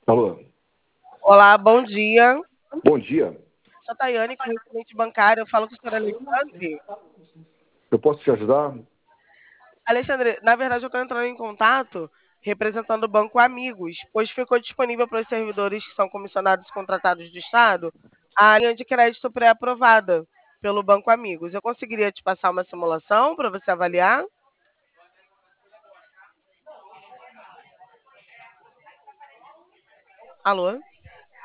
Alô, Olá, bom dia. bom dia. Sou a Tayane, correspondente bancária. Eu falo com o senhor Alexandre. Eu posso te ajudar? Alexandre, na verdade, eu estou entrando em contato representando o Banco Amigos, pois ficou disponível para os servidores que são comissionados contratados do Estado a linha de crédito pré-aprovada pelo Banco Amigos. Eu conseguiria te passar uma simulação para você avaliar? Alô?